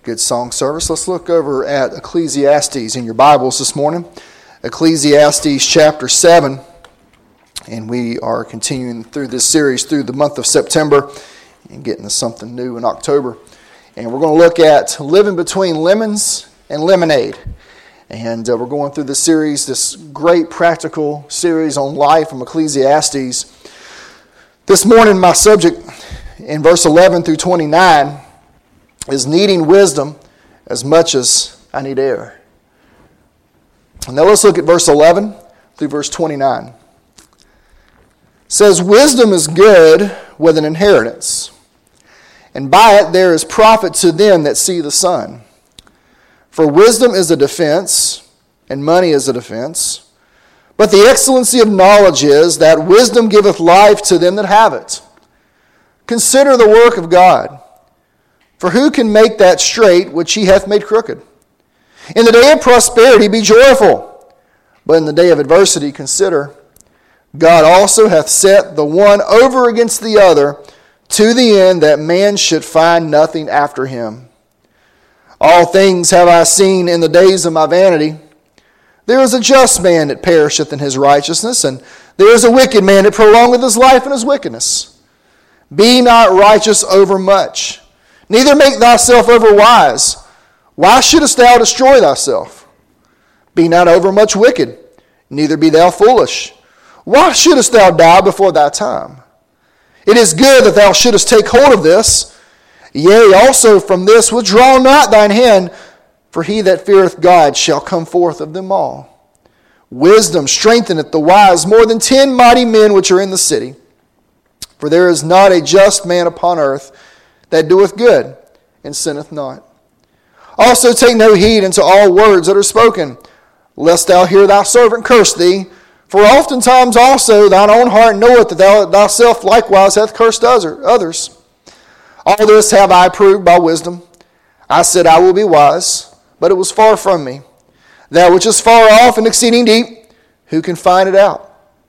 Good song service. Let's look over at Ecclesiastes in your Bibles this morning. Ecclesiastes chapter 7. And we are continuing through this series through the month of September and getting to something new in October. And we're going to look at living between lemons and lemonade. And we're going through this series, this great practical series on life from Ecclesiastes. This morning, my subject in verse 11 through 29 is needing wisdom as much as I need air. Now let's look at verse 11 through verse 29. It says, "Wisdom is good with an inheritance, and by it there is profit to them that see the sun. For wisdom is a defense, and money is a defense. But the excellency of knowledge is that wisdom giveth life to them that have it. Consider the work of God. For who can make that straight which he hath made crooked? In the day of prosperity be joyful, but in the day of adversity consider. God also hath set the one over against the other, to the end that man should find nothing after him. All things have I seen in the days of my vanity. There is a just man that perisheth in his righteousness, and there is a wicked man that prolongeth his life in his wickedness. Be not righteous over much, neither make thyself over wise. Why shouldest thou destroy thyself? Be not over much wicked, neither be thou foolish. Why shouldest thou die before thy time? It is good that thou shouldest take hold of this. Yea, also from this withdraw not thine hand, for he that feareth God shall come forth of them all. Wisdom strengtheneth the wise more than 10 mighty men which are in the city. For there is not a just man upon earth that doeth good and sinneth not. Also take no heed unto all words that are spoken, lest thou hear thy servant curse thee. For oftentimes also thine own heart knoweth that thou thyself likewise hath cursed others. All this have I proved by wisdom. I said I will be wise, but it was far from me. That which is far off and exceeding deep, who can find it out?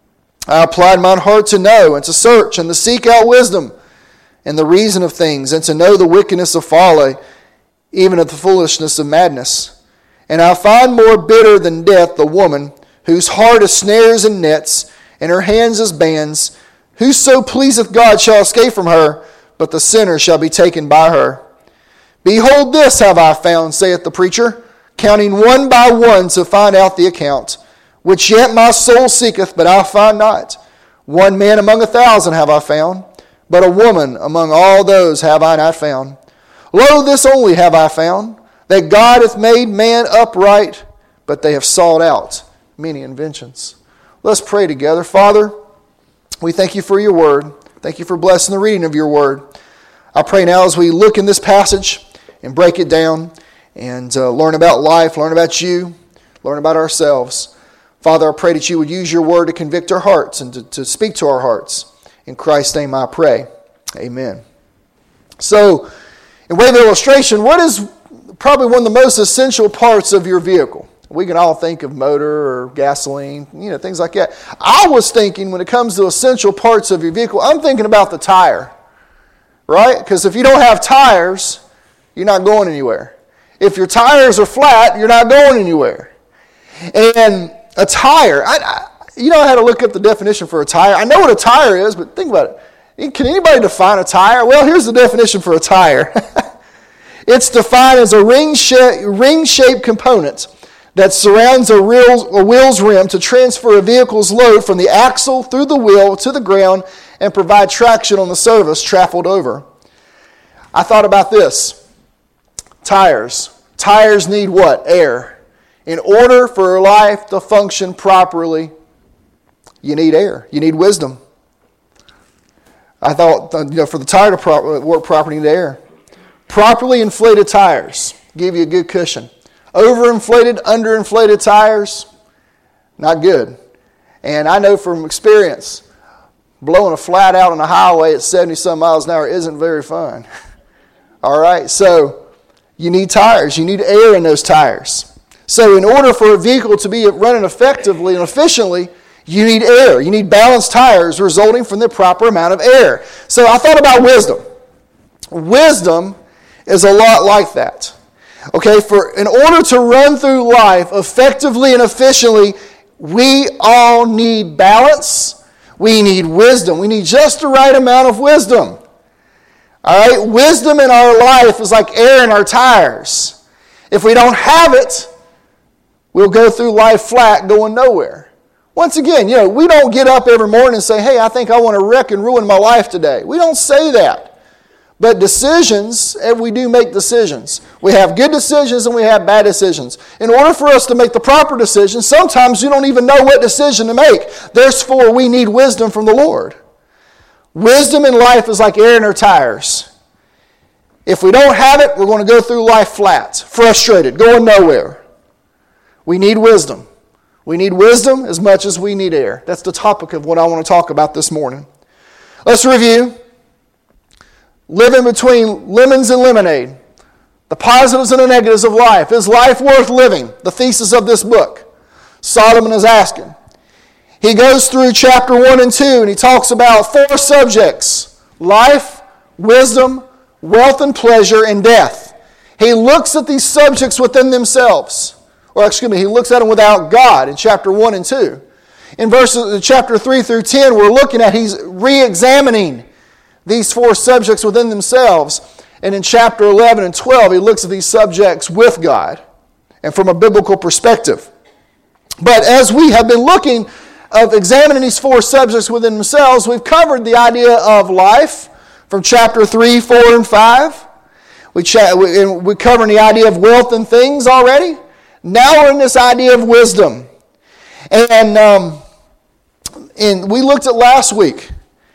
I applied mine heart to know and to search and to seek out wisdom and the reason of things, and to know the wickedness of folly, even of the foolishness of madness. And I find more bitter than death the woman whose heart is snares and nets, and her hands as bands. Whoso pleaseth God shall escape from her, but the sinner shall be taken by her. Behold, this have I found, saith the preacher, counting one by one to find out the account, which yet my soul seeketh, but I find not. One man among 1,000 have I found, but a woman among all those have I not found. Lo, this only have I found, that God hath made man upright, but they have sought out many inventions." Let's pray together. Father, we thank you for your word. Thank you for blessing the reading of your word. I pray now as we look in this passage and break it down and learn about life, learn about you, learn about ourselves. Father, I pray that you would use your word to convict our hearts and to speak to our hearts. In Christ's name I pray. Amen. So, in way of illustration, what is probably one of the most essential parts of your vehicle? We can all think of motor or gasoline, things like that. I was thinking when it comes to essential parts of your vehicle, I'm thinking about the tire, right? Because if you don't have tires, you're not going anywhere. If your tires are flat, you're not going anywhere. And a tire, I had to look up the definition for a tire. I know what a tire is, but think about it. Can anybody define a tire? Well, here's the definition for a tire. It's defined as a ring-shaped component that surrounds a wheel's rim to transfer a vehicle's load from the axle through the wheel to the ground and provide traction on the surface traveled over. I thought about this. Tires. Tires need what? Air. In order for life to function properly, you need air. You need wisdom. I thought, for the tire to work properly, you need air. Properly inflated tires give you a good cushion. Overinflated, underinflated tires, not good. And I know from experience, blowing a flat out on the highway at 70-some miles an hour isn't very fun. All right, so you need tires. You need air in those tires. So in order for a vehicle to be running effectively and efficiently, you need air. You need balanced tires resulting from the proper amount of air. So I thought about wisdom. Wisdom is a lot like that. Okay, in order to run through life effectively and efficiently, we all need balance. We need wisdom. We need just the right amount of wisdom. All right, wisdom in our life is like air in our tires. If we don't have it, we'll go through life flat, going nowhere. Once again, we don't get up every morning and say, hey, I think I want to wreck and ruin my life today. We don't say that. But decisions, we do make decisions. We have good decisions and we have bad decisions. In order for us to make the proper decision, sometimes you don't even know what decision to make. Therefore, we need wisdom from the Lord. Wisdom in life is like air in our tires. If we don't have it, we're going to go through life flat, frustrated, going nowhere. We need wisdom. We need wisdom as much as we need air. That's the topic of what I want to talk about this morning. Let's review. Living between lemons and lemonade. The positives and the negatives of life. Is life worth living? The thesis of this book. Solomon is asking. He goes through chapter 1 and 2 and he talks about 4 subjects. Life, wisdom, wealth and pleasure, and death. He looks at these subjects within themselves. He looks at them without God in chapter 1 and 2. In chapter 3 through 10, we're looking at, he's re-examining these 4 subjects within themselves. And in chapter 11 and 12, he looks at these subjects with God and from a biblical perspective. But as we have been looking of examining these 4 subjects within themselves, we've covered the idea of life from chapter 3, 4, and 5. We're covering the idea of wealth and things already. Now we're in this idea of wisdom. And we looked at last week.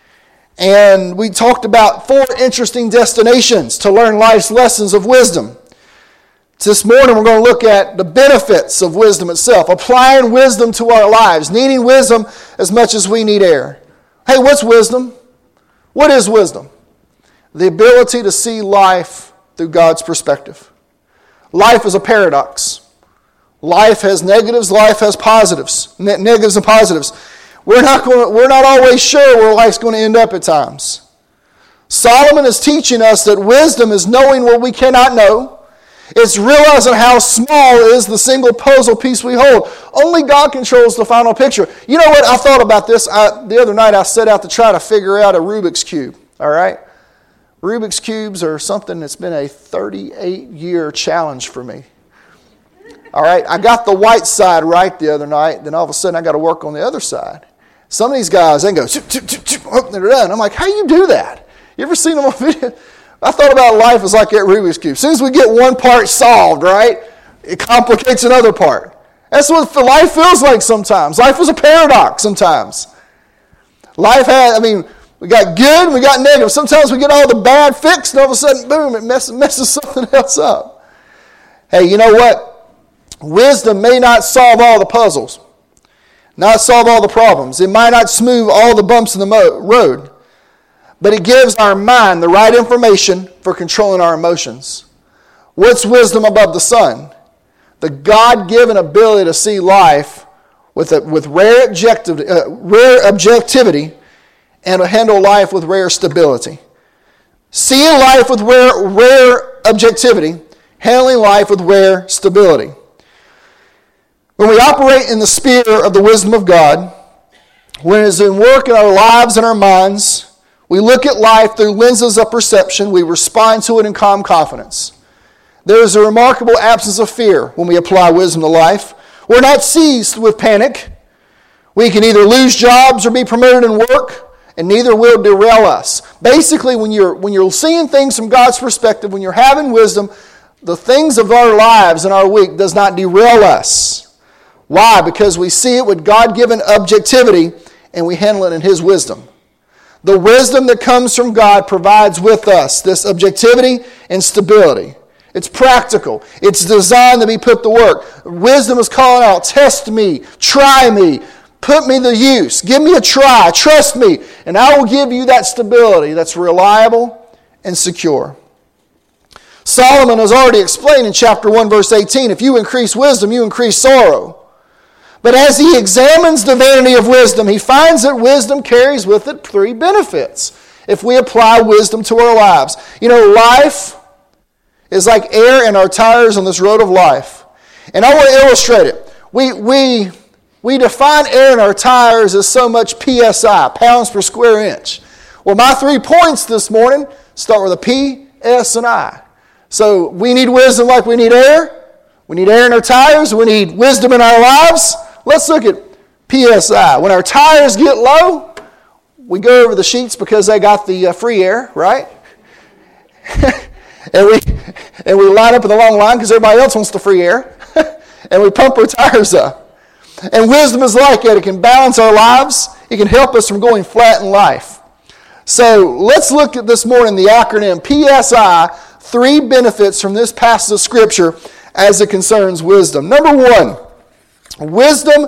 And we talked about 4 interesting destinations to learn life's lessons of wisdom. This morning we're going to look at the benefits of wisdom itself, applying wisdom to our lives, needing wisdom as much as we need air. Hey, what's wisdom? What is wisdom? The ability to see life through God's perspective. Life is a paradox. Life has negatives, life has positives, negatives and positives. We're not always sure where life's going to end up at times. Solomon is teaching us that wisdom is knowing what we cannot know. It's realizing how small is the single puzzle piece we hold. Only God controls the final picture. You know what? I thought about this. The other night I set out to try to figure out a Rubik's Cube. All right? Rubik's Cubes are something that's been a 38-year challenge for me. All right? I got the white side right the other night. Then all of a sudden I got to work on the other side. Some of these guys, they go, they're done. I'm like, how do you do that? You ever seen them on video? I thought about life as like that Rubik's Cube. As soon as we get one part solved, right, it complicates another part. That's what life feels like sometimes. Life is a paradox sometimes. Life we got good and we got negative. Sometimes we get all the bad fixed and all of a sudden, boom, it messes something else up. Hey, you know what? Wisdom may not solve all the puzzles. Not solve all the problems. It might not smooth all the bumps in the road. But it gives our mind the right information for controlling our emotions. What's wisdom above the sun? The God-given ability to see life with rare objectivity and to handle life with rare stability. Seeing life with rare objectivity, handling life with rare stability. When we operate in the sphere of the wisdom of God, when it is in work in our lives and our minds, we look at life through lenses of perception. We respond to it in calm confidence. There is a remarkable absence of fear when we apply wisdom to life. We're not seized with panic. We can either lose jobs or be promoted in work, and neither will derail us. Basically, when you're seeing things from God's perspective, when you're having wisdom, the things of our lives and our week does not derail us. Why? Because we see it with God-given objectivity and we handle it in His wisdom. The wisdom that comes from God provides with us this objectivity and stability. It's practical. It's designed to be put to work. Wisdom is calling out, test me, try me, put me to use, give me a try, trust me, and I will give you that stability that's reliable and secure. Solomon has already explained in chapter 1, verse 18, if you increase wisdom, you increase sorrow. But as he examines the vanity of wisdom, he finds that wisdom carries with it 3 benefits if we apply wisdom to our lives. You know, life is like air in our tires on this road of life. And I want to illustrate it. We define air in our tires as so much PSI, pounds per square inch. Well, my 3 points this morning start with a P, S, and I. So we need wisdom like we need air. We need air in our tires. We need wisdom in our lives. Let's look at PSI. When our tires get low, we go over the sheets because they got the free air, right? and we line up in the long line because everybody else wants the free air. And we pump our tires up. And wisdom is like that. It can balance our lives. It can help us from going flat in life. So let's look at this morning the acronym PSI, 3 benefits from this passage of Scripture as it concerns wisdom. Number 1, wisdom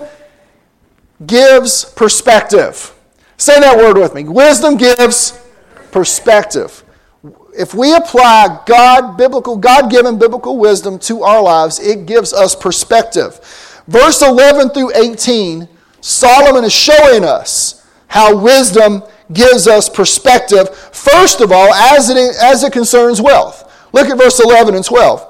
gives perspective. Say that word with me. Wisdom gives perspective. If we apply God-given biblical wisdom to our lives, it gives us perspective. Verse 11 through 18, Solomon is showing us how wisdom gives us perspective, first of all, as it concerns wealth. Look at verse 11 and 12.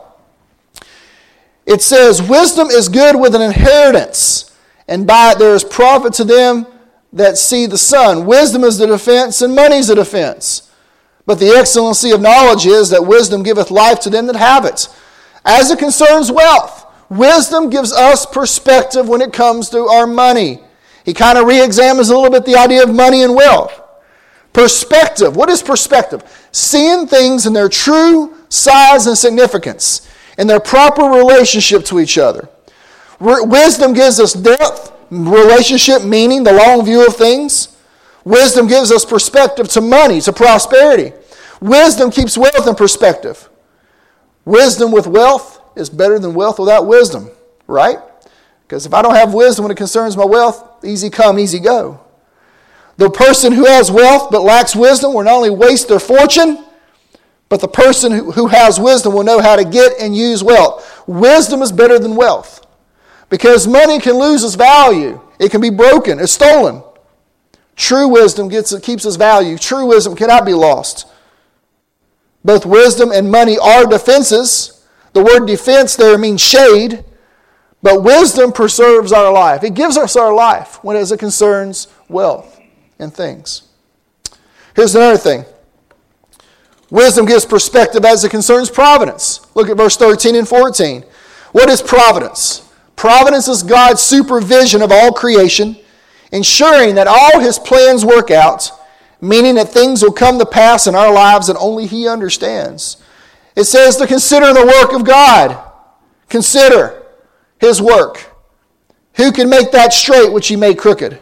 It says, wisdom is good with an inheritance, and by it there is profit to them that see the sun. Wisdom is the defense, and money is the defense. But the excellency of knowledge is that wisdom giveth life to them that have it. As it concerns wealth, wisdom gives us perspective when it comes to our money. He kind of re-examines a little bit the idea of money and wealth. Perspective. What is perspective? Seeing things in their true size and significance, in their proper relationship to each other. Wisdom gives us depth, relationship, meaning, the long view of things. Wisdom gives us perspective to money, to prosperity. Wisdom keeps wealth in perspective. Wisdom with wealth is better than wealth without wisdom, right? Because if I don't have wisdom when it concerns my wealth, easy come, easy go. The person who has wealth but lacks wisdom will not only waste their fortune, but the person who has wisdom will know how to get and use wealth. Wisdom is better than wealth. Because money can lose its value. It can be broken. It's stolen. True wisdom keeps its value. True wisdom cannot be lost. Both wisdom and money are defenses. The word defense there means shade. But wisdom preserves our life. It gives us our life as it concerns wealth and things. Here's another thing. Wisdom gives perspective as it concerns providence. Look at verse 13 and 14. What is providence? Providence is God's supervision of all creation, ensuring that all His plans work out, meaning that things will come to pass in our lives that only He understands. It says to consider the work of God. Consider His work. Who can make that straight which He made crooked?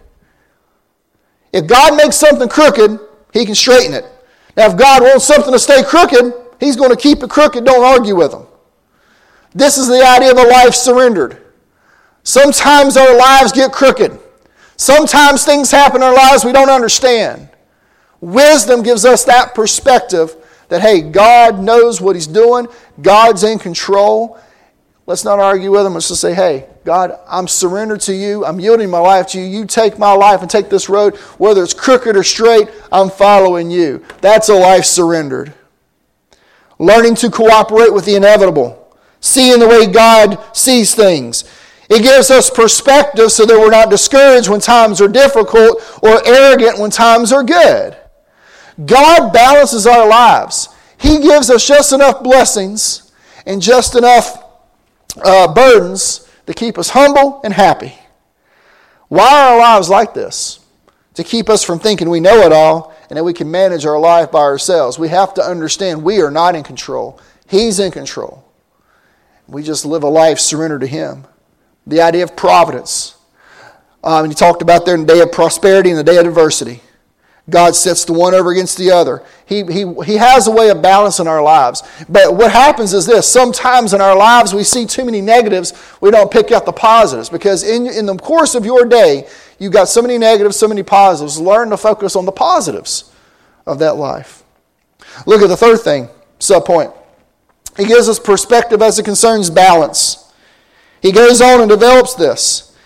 If God makes something crooked, He can straighten it. Now, if God wants something to stay crooked, He's going to keep it crooked. Don't argue with Him. This is the idea of a life surrendered. Sometimes our lives get crooked. Sometimes things happen in our lives we don't understand. Wisdom gives us that perspective that, hey, God knows what He's doing. God's in control. Let's not argue with Him. Let's just say, hey, God, I'm surrendered to You. I'm yielding my life to You. You take my life and take this road. Whether it's crooked or straight, I'm following You. That's a life surrendered. Learning to cooperate with the inevitable. Seeing the way God sees things. It gives us perspective so that we're not discouraged when times are difficult or arrogant when times are good. God balances our lives. He gives us just enough blessings and just enough burdens to keep us humble and happy. Why are our lives like this? To keep us from thinking we know it all and that we can manage our life by ourselves. We have to understand we are not in control. He's in control. We just live a life surrendered to Him. The idea of providence. He talked about there in the day of prosperity and the day of adversity. God sets the one over against the other. He has a way of balancing our lives. But what happens is this. Sometimes in our lives we see too many negatives. We don't pick out the positives. Because in the course of your day, you've got so many negatives, so many positives. Learn to focus on the positives of that life. Look at the third thing, subpoint. He gives us perspective as it concerns balance. He goes on and develops this.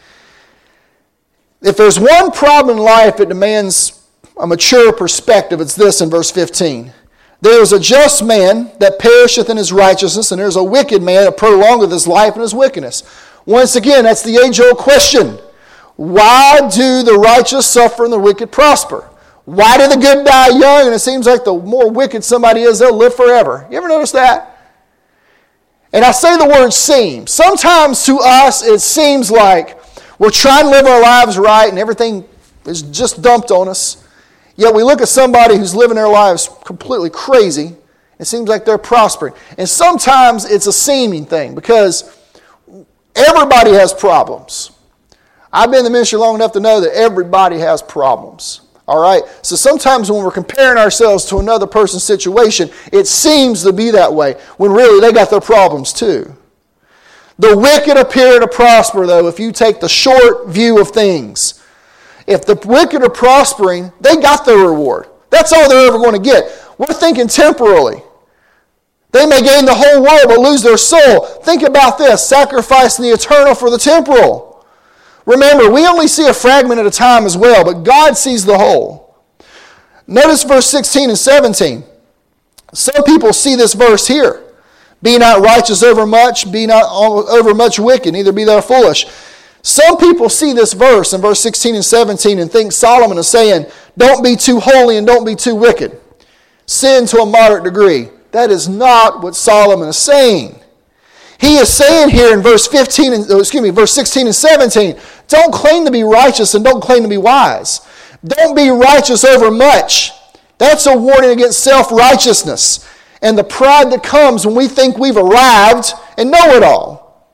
If there's one problem in life that demands a mature perspective, it's this in verse 15. There is a just man that perisheth in his righteousness, and there is a wicked man that prolongeth his life in his wickedness. Once again, that's the age-old question. Why do the righteous suffer and the wicked prosper? Why do the good die young? And it seems like the more wicked somebody is, they'll live forever. You ever notice that? And I say the word seems. Sometimes to us it seems like we're trying to live our lives right and everything is just dumped on us. Yet we look at somebody who's living their lives completely crazy. It seems like they're prospering. And sometimes it's a seeming thing because everybody has problems. I've been in the ministry long enough to know that everybody has problems. All right? So sometimes when we're comparing ourselves to another person's situation, it seems to be that way, when really they got their problems too. The wicked appear to prosper, though, if you take the short view of things. If the wicked are prospering, they got their reward. That's all they're ever going to get. We're thinking temporally. They may gain the whole world but lose their soul. Think about this, sacrificing the eternal for the temporal. Remember, we only see a fragment at a time as well, but God sees the whole. Notice verse 16 and 17. Some people see this verse here. Be not righteous over much, be not over much wicked, neither be thou foolish. Some people see this verse in verse 16 and 17 and think Solomon is saying, don't be too holy and don't be too wicked. Sin to a moderate degree. That is not what Solomon is saying. He is saying here in verse 16 and 17, don't claim to be righteous and don't claim to be wise. Don't be righteous over much. That's a warning against self-righteousness and the pride that comes when we think we've arrived and know it all.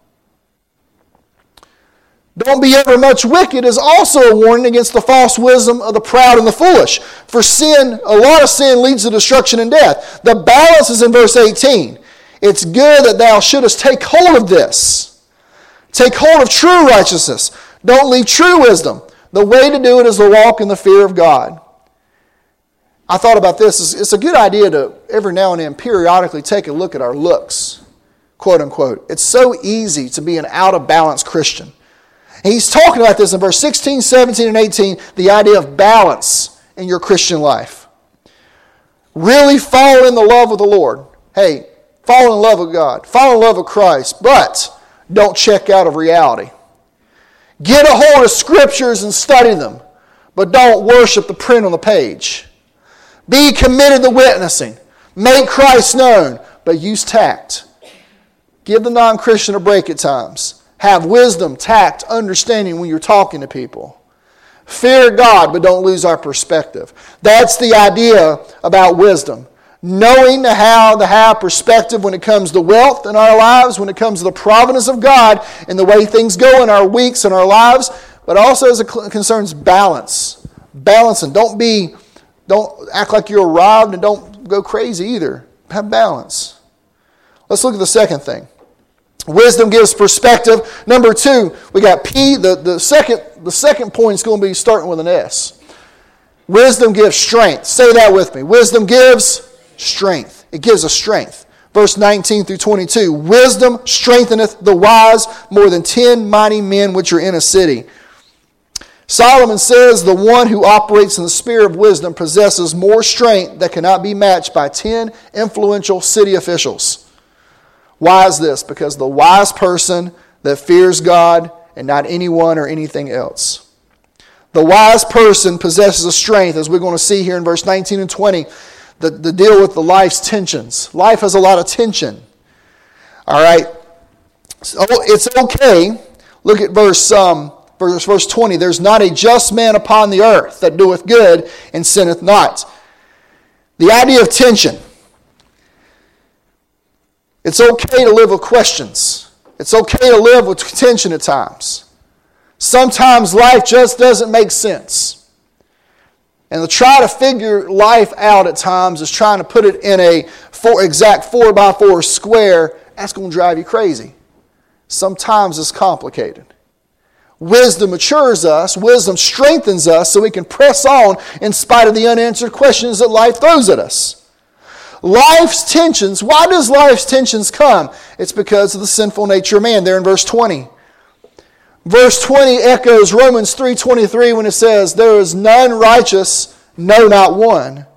Don't be over much wicked is also a warning against the false wisdom of the proud and the foolish. For sin, a lot of sin leads to destruction and death. The balance is in verse 18. It's good that thou shouldest take hold of this. Take hold of true righteousness. Don't leave true wisdom. The way to do it is to walk in the fear of God. I thought about this. It's a good idea to every now and then periodically take a look at our looks, quote unquote. It's so easy to be an out-of-balance Christian. And he's talking about this in verse 16, 17, and 18, the idea of balance in your Christian life. Really fall in the love of the Lord. Hey, fall in love with God. Fall in love with Christ. But don't check out of reality. Get a hold of Scriptures and study them. But don't worship the print on the page. Be committed to witnessing. Make Christ known. But use tact. Give the non-Christian a break at times. Have wisdom, tact, understanding when you're talking to people. Fear God, but don't lose our perspective. That's the idea about wisdom. Knowing how to have perspective when it comes to wealth in our lives, when it comes to the providence of God and the way things go in our weeks and our lives, but also as it concerns balance. Balance, and don't act like you're arrived and don't go crazy either. Have balance. Let's look at the second thing. Wisdom gives perspective. Number 2, we got P. The second point is going to be starting with an S. Wisdom gives strength. Say that with me. Wisdom gives strength. It gives us strength. Verse 19 through 22. Wisdom strengtheneth the wise more than 10 mighty men which are in a city. Solomon says the one who operates in the spirit of wisdom possesses more strength that cannot be matched by 10 influential city officials. Why is this? Because the wise person that fears God and not anyone or anything else. The wise person possesses a strength, as we're going to see here in verse 19 and 20, the deal with the life's tensions. Life has a lot of tension. All right? So it's okay. Look at verse 20. There's not a just man upon the earth that doeth good and sinneth not. The idea of tension. It's okay to live with questions. It's okay to live with tension at times. Sometimes life just doesn't make sense. And to try to figure life out at times is trying to put it in a exact 4x4 square. That's going to drive you crazy. Sometimes it's complicated. Wisdom matures us. Wisdom strengthens us so we can press on in spite of the unanswered questions that life throws at us. Life's tensions. Why does life's tensions come? It's because of the sinful nature of man. There in verse 20. Verse 20 echoes Romans 3:23 when it says, there is none righteous, no, not one.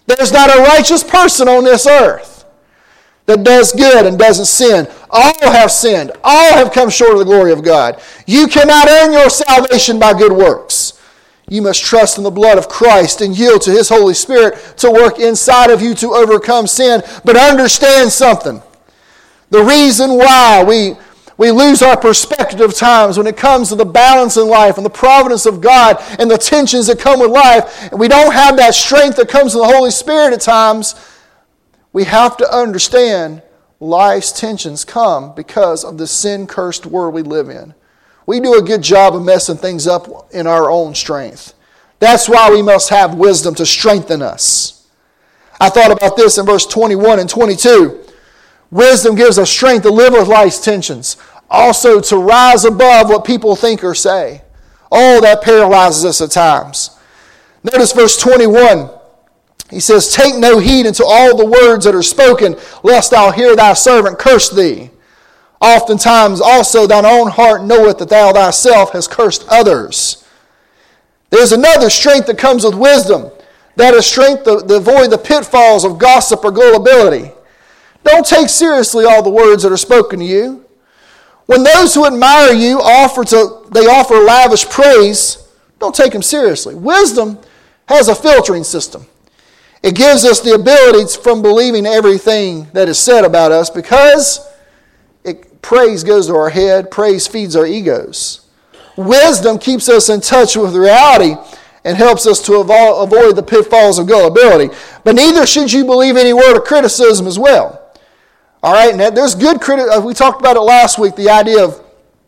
There's not a righteous person on this earth that does good and doesn't sin. All have sinned. All have come short of the glory of God. You cannot earn your salvation by good works. You must trust in the blood of Christ and yield to His Holy Spirit to work inside of you to overcome sin. But understand something. The reason why we lose our perspective of times when it comes to the balance in life and the providence of God and the tensions that come with life, and we don't have that strength that comes from the Holy Spirit at times, we have to understand life's tensions come because of the sin-cursed world we live in. We do a good job of messing things up in our own strength. That's why we must have wisdom to strengthen us. I thought about this in verse 21 and 22. Wisdom gives us strength to live with life's tensions, also to rise above what people think or say. Oh, that paralyzes us at times. Notice verse 21. He says, "Take no heed unto all the words that are spoken, lest thou hear thy servant curse thee. Oftentimes also thine own heart knoweth that thou thyself hast cursed others." There's another strength that comes with wisdom. That is strength to avoid the pitfalls of gossip or gullibility. Don't take seriously all the words that are spoken to you. When those who admire you offer lavish praise, don't take them seriously. Wisdom has a filtering system. It gives us the ability from believing everything that is said about us because praise goes to our head, praise feeds our egos. Wisdom keeps us in touch with reality and helps us to avoid the pitfalls of gullibility. But neither should you believe any word of criticism as well. All right, and there's good criticism. We talked about it last week, the idea of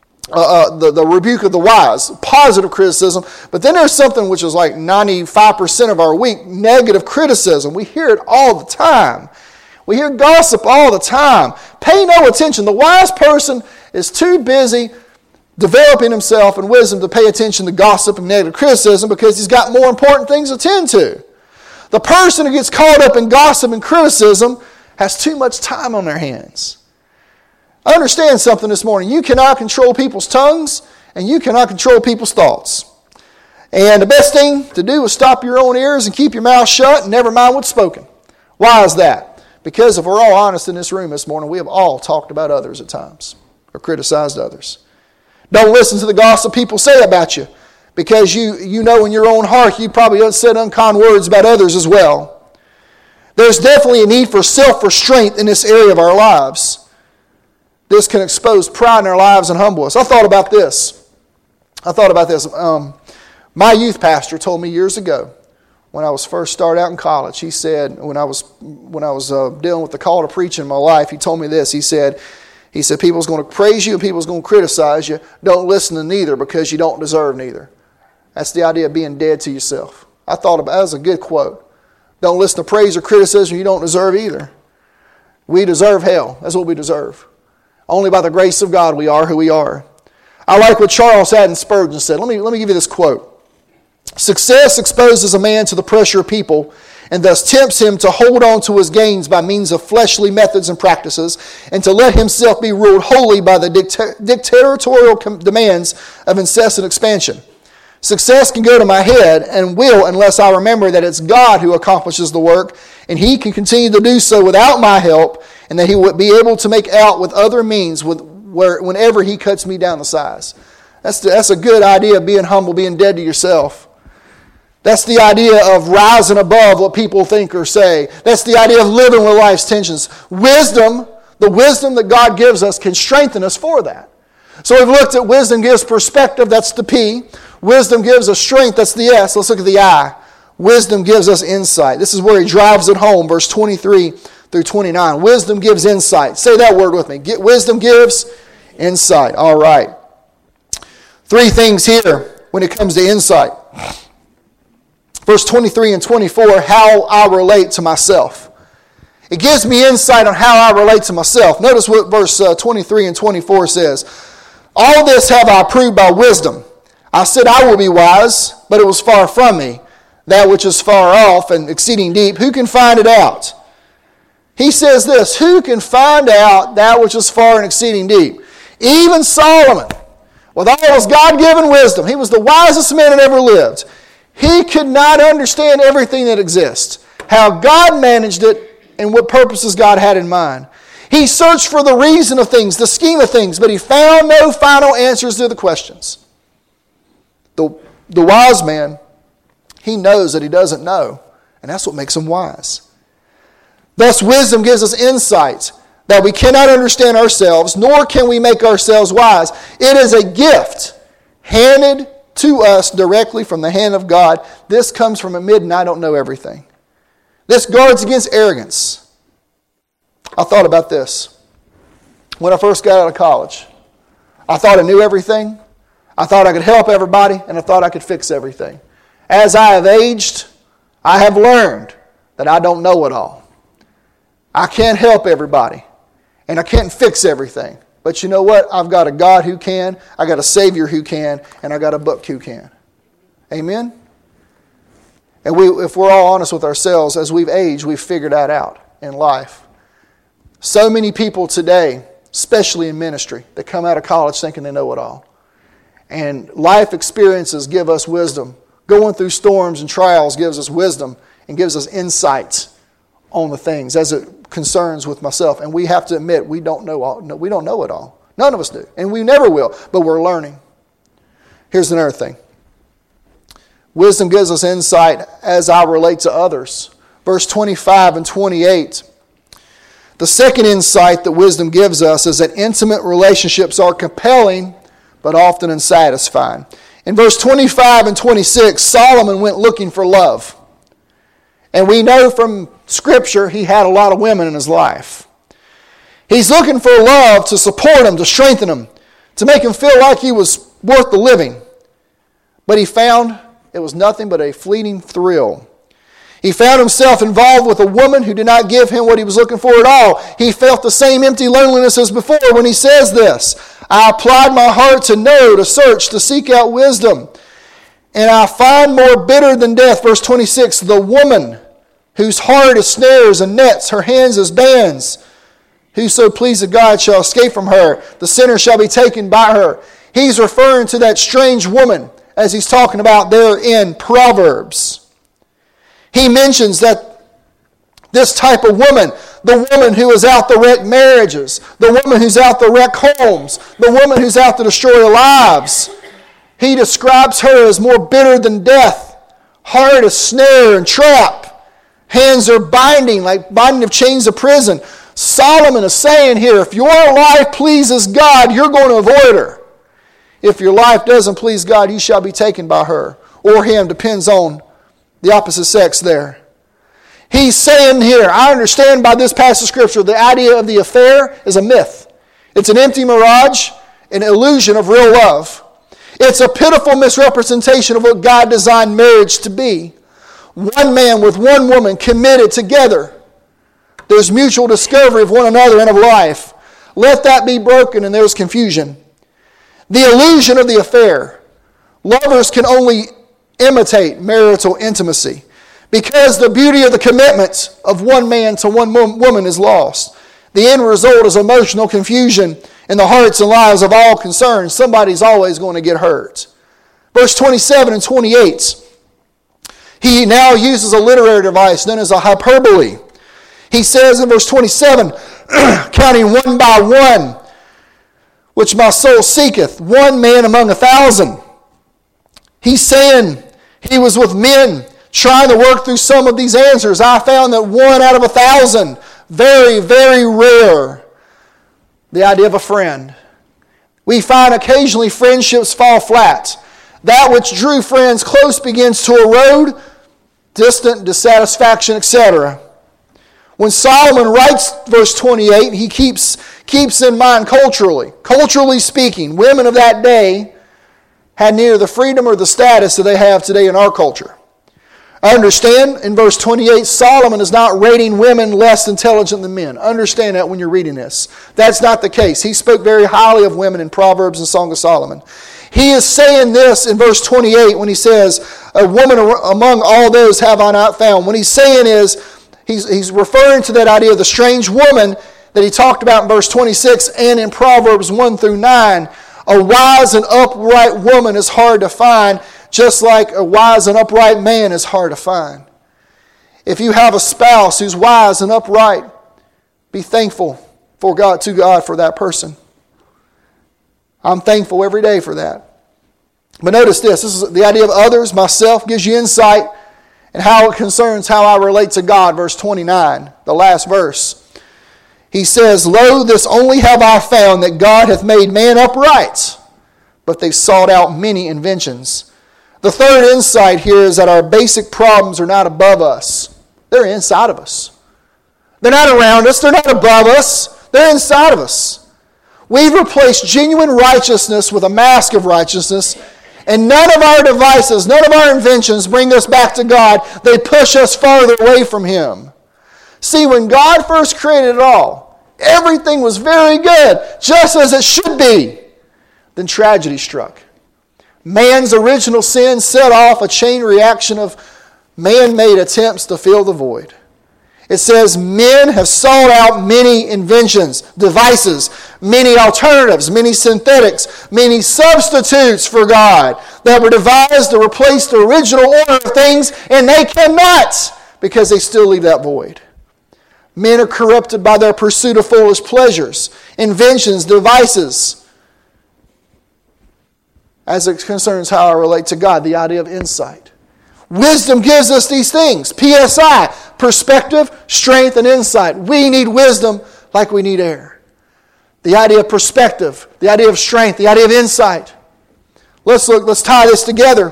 the rebuke of the wise, positive criticism. But then there's something which is like 95% of our week, negative criticism. We hear it all the time. We hear gossip all the time. Pay no attention. The wise person is too busy developing himself in wisdom to pay attention to gossip and negative criticism because he's got more important things to attend to. The person who gets caught up in gossip and criticism has too much time on their hands. Understand something this morning. You cannot control people's tongues and you cannot control people's thoughts. And the best thing to do is stop your own ears and keep your mouth shut and never mind what's spoken. Why is that? Because if we're all honest in this room this morning, we have all talked about others at times or criticized others. Don't listen to the gossip people say about you because you know in your own heart you probably said unkind words about others as well. There's definitely a need for self-restraint in this area of our lives. This can expose pride in our lives and humble us. I thought about this. My youth pastor told me years ago when I was first started out in college, he said, when I was dealing with the call to preach in my life, he told me this. He said, people's going to praise you and people's going to criticize you. Don't listen to neither because you don't deserve neither. That's the idea of being dead to yourself. I thought about that was a good quote. Don't listen to praise or criticism you don't deserve either. We deserve hell. That's what we deserve. Only by the grace of God we are who we are. I like what Charles Haddon Spurgeon said. Let me give you this quote. "Success exposes a man to the pressure of people and thus tempts him to hold on to his gains by means of fleshly methods and practices and to let himself be ruled wholly by the dictatorial demands of incessant expansion. Success can go to my head and will unless I remember that it's God who accomplishes the work and He can continue to do so without my help and that He would be able to make out with other means whenever He cuts me down the size." That's a good idea of being humble, being dead to yourself. That's the idea of rising above what people think or say. That's the idea of living with life's tensions. Wisdom, the wisdom that God gives us, can strengthen us for that. So we've looked at wisdom gives perspective, that's the P. Wisdom gives us strength, that's the S. Let's look at the I. Wisdom gives us insight. This is where he drives it home, verse 23 through 29. Wisdom gives insight. Say that word with me. Wisdom gives insight. All right. 3 things here when it comes to insight. Verse 23 and 24, how I relate to myself. It gives me insight on how I relate to myself. Notice what verse 23 and 24 says. "All this have I proved by wisdom. I said I will be wise, but it was far from me. That which is far off and exceeding deep, who can find it out?" He says this, who can find out that which is far and exceeding deep? Even Solomon, with all his God-given wisdom, he was the wisest man that ever lived. He could not understand everything that exists. how God managed it and what purposes God had in mind. He searched for the reason of things, the scheme of things, but he found no final answers to the questions. The wise man, he knows that he doesn't know, and that's what makes him wise. Thus, wisdom gives us insight that we cannot understand ourselves, nor can we make ourselves wise. It is a gift handed to us directly from the hand of God. This comes from amid, and I don't know everything. This guards against arrogance. I thought about this. When I first got out of college, I thought I knew everything. I thought I could help everybody, and I thought I could fix everything. As I have aged, I have learned that I don't know it all. I can't help everybody, and I can't fix everything. But you know what? I've got a God who can, I got a Savior who can, and I got a book who can. Amen? And if we're all honest with ourselves, as we've aged, we've figured that out in life. So many people today, especially in ministry, that come out of college thinking they know it all. And life experiences give us wisdom. Going through storms and trials gives us wisdom and gives us insights on the things as it concerns with myself. And we have to admit we don't know all. No, we don't know it all. None of us do. And we never will. But we're learning. Here's another thing. Wisdom gives us insight as I relate to others. Verse 25 and 28. The second insight that wisdom gives us is that intimate relationships are compelling but often unsatisfying. In verse 25 and 26, Solomon went looking for love. And we know from Scripture he had a lot of women in his life. He's looking for love to support him, to strengthen him, to make him feel like he was worth the living. But he found it was nothing but a fleeting thrill. He found himself involved with a woman who did not give him what he was looking for at all. He felt the same empty loneliness as before when he says this. I applied my heart to know, to search, to seek out wisdom. And I find more bitter than death. Verse 26, the woman whose heart is snares and nets, her hands as bands. Whoso pleaseth God shall escape from her. The sinner shall be taken by her. He's referring to that strange woman as he's talking about there in Proverbs. He mentions that this type of woman, the woman who is out to wreck marriages, the woman who's out to wreck homes, the woman who's out to destroy lives, he describes her as more bitter than death. Heart is snare and trap. Hands are binding, like binding of chains of prison. Solomon is saying here, if your life pleases God, you're going to avoid her. If your life doesn't please God, you shall be taken by her or him. Depends on the opposite sex there. He's saying here, I understand by this passage of Scripture, the idea of the affair is a myth. It's an empty mirage, an illusion of real love. It's a pitiful misrepresentation of what God designed marriage to be. One man with one woman committed together. There's mutual discovery of one another and of life. Let that be broken and there's confusion. The illusion of the affair. Lovers can only imitate marital intimacy because the beauty of the commitment of one man to one woman is lost. The end result is emotional confusion in the hearts and lives of all concerned. Somebody's always going to get hurt. Verse 27 and 28. He now uses a literary device known as a hyperbole. He says in verse 27, counting one by one, which my soul seeketh, one man among 1,000. He's saying he was with men trying to work through some of these answers. I found that 1 out of 1,000, very, very rare. The idea of a friend. We find occasionally friendships fall flat. That which drew friends close begins to erode, distant, dissatisfaction, etc. When Solomon writes verse 28, he keeps in mind culturally speaking, women of that day had neither the freedom or the status that they have today in our culture. Understand, in verse 28, Solomon is not rating women less intelligent than men. Understand that when you're reading this. That's not the case. He spoke very highly of women in Proverbs and Song of Solomon. He is saying this in verse 28 when he says, a woman among all those have I not found. What he's saying is, he's referring to that idea of the strange woman that he talked about in verse 26 and in Proverbs 1 through 9. A wise and upright woman is hard to find, just like a wise and upright man is hard to find. If you have a spouse who's wise and upright, be thankful to God for that person. I'm thankful every day for that. But notice this is the idea of others, myself, gives you insight and how it concerns how I relate to God. Verse 29, the last verse. He says, Lo, this only have I found, that God hath made man upright, but they've sought out many inventions. The third insight here is that our basic problems are not above us. They're inside of us. They're not around us. They're not above us. They're inside of us. We've replaced genuine righteousness with a mask of righteousness, and none of our devices, none of our inventions bring us back to God. They push us farther away from Him. See, when God first created it all, everything was very good, just as it should be. Then tragedy struck. Man's original sin set off a chain reaction of man-made attempts to fill the void. It says, men have sought out many inventions, devices, many alternatives, many synthetics, many substitutes for God that were devised to replace the original order of things, and they cannot because they still leave that void. Men are corrupted by their pursuit of foolish pleasures, inventions, devices. As it concerns how I relate to God, the idea of insight. Wisdom gives us these things. PSI, perspective, strength, and insight. We need wisdom like we need air. The idea of perspective, the idea of strength, the idea of insight. Let's tie this together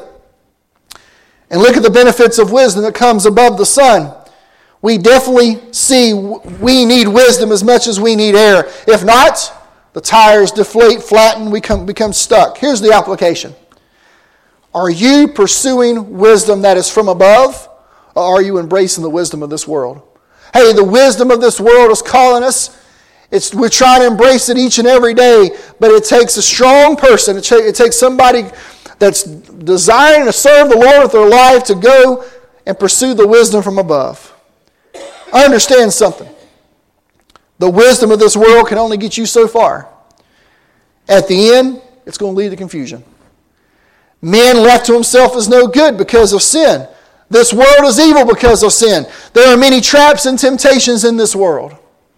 and look at the benefits of wisdom that comes above the sun. We definitely see we need wisdom as much as we need air. If not, the tires deflate, flatten, we become stuck. Here's the application. Are you pursuing wisdom that is from above, or are you embracing the wisdom of this world? Hey, the wisdom of this world is calling us. We're trying to embrace it each and every day, but it takes a strong person. It takes somebody that's desiring to serve the Lord with their life to go and pursue the wisdom from above. Understand something. The wisdom of this world can only get you so far. At the end, it's going to lead to confusion. Man left to himself is no good because of sin. This world is evil because of sin. There are many traps and temptations in this world.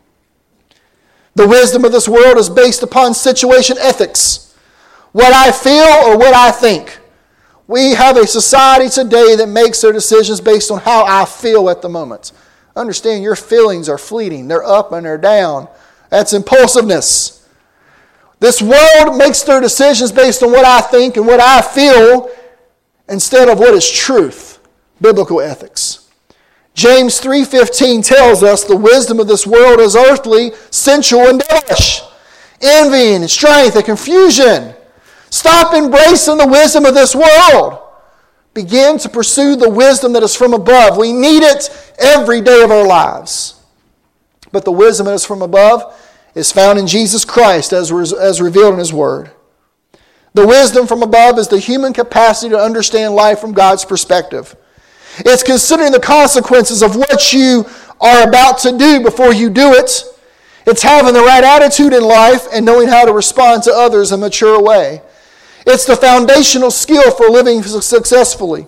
The wisdom of this world is based upon situation ethics. What I feel or what I think. We have a society today that makes their decisions based on how I feel at the moment. Understand, your feelings are fleeting. They're up and they're down. That's impulsiveness. This world makes their decisions based on what I think and what I feel instead of what is truth, biblical ethics. James 3:15 tells us the wisdom of this world is earthly, sensual, and devilish. Envy and strife and confusion. Stop embracing the wisdom of this world. Begin to pursue the wisdom that is from above. We need it every day of our lives. But the wisdom that is from above is found in Jesus Christ as revealed in His Word. The wisdom from above is the human capacity to understand life from God's perspective. It's considering the consequences of what you are about to do before you do it. It's having the right attitude in life and knowing how to respond to others in a mature way. It's the foundational skill for living successfully.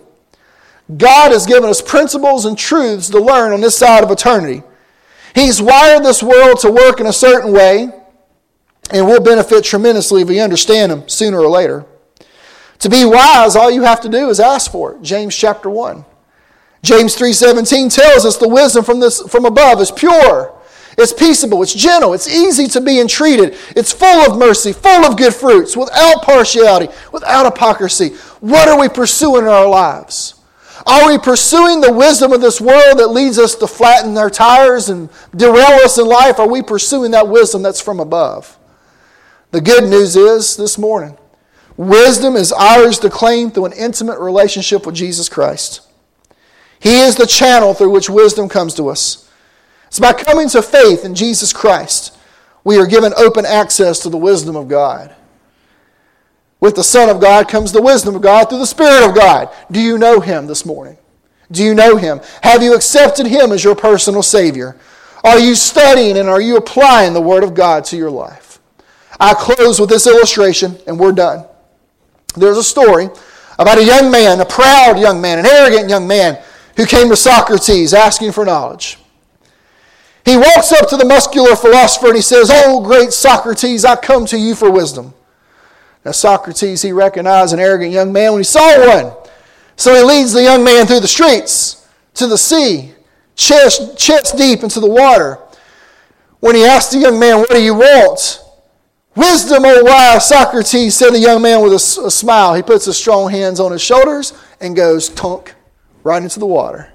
God has given us principles and truths to learn on this side of eternity. He's wired this world to work in a certain way, and we'll benefit tremendously if we understand them sooner or later. To be wise, all you have to do is ask for it. James chapter 1. James 3:17 tells us the wisdom from above is pure. It's peaceable, it's gentle, it's easy to be entreated. It's full of mercy, full of good fruits, without partiality, without hypocrisy. What are we pursuing in our lives? Are we pursuing the wisdom of this world that leads us to flatten our tires and derail us in life? Are we pursuing that wisdom that's from above? The good news is, this morning, wisdom is ours to claim through an intimate relationship with Jesus Christ. He is the channel through which wisdom comes to us. It's by coming to faith in Jesus Christ, we are given open access to the wisdom of God. With the Son of God comes the wisdom of God through the Spirit of God. Do you know Him this morning? Do you know Him? Have you accepted Him as your personal Savior? Are you studying and are you applying the Word of God to your life? I close with this illustration and we're done. There's a story about a young man, a proud young man, an arrogant young man who came to Socrates asking for knowledge. He walks up to the muscular philosopher and he says, "Oh, great Socrates, I come to you for wisdom." Now Socrates, he recognized an arrogant young man when he saw one. So he leads the young man through the streets to the sea, chest deep into the water. When he asked the young man, "What do you want?" "Wisdom, O wise Socrates," said the young man with a smile. He puts his strong hands on his shoulders and goes tunk right into the water.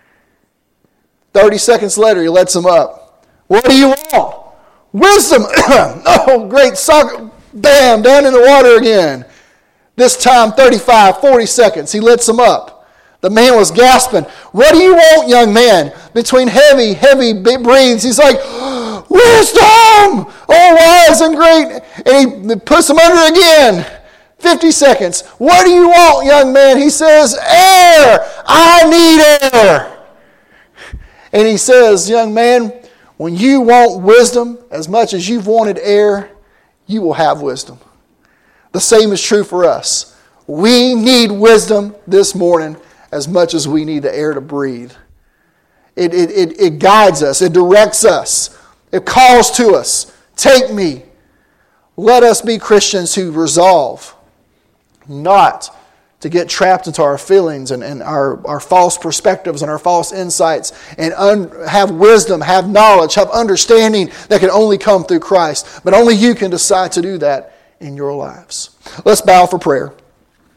30 seconds later, he lets him up. "What do you want?" "Wisdom." "Oh, great Socrates." Bam, down in the water again. This time 35, 40 seconds. He lets him up. The man was gasping. "What do you want, young man?" Between heavy breaths, he's like, "Wisdom! Oh, wise and great." And he puts him under again. 50 seconds. "What do you want, young man?" He says, "Air! I need air." And he says, "Young man, when you want wisdom as much as you've wanted air, you will have wisdom." The same is true for us. We need wisdom this morning as much as we need the air to breathe. It guides us. It directs us. It calls to us. Take me. Let us be Christians who resolve not to get trapped into our feelings and our false perspectives and our false insights, and have wisdom, have knowledge, have understanding that can only come through Christ. But only you can decide to do that in your lives. Let's bow for prayer.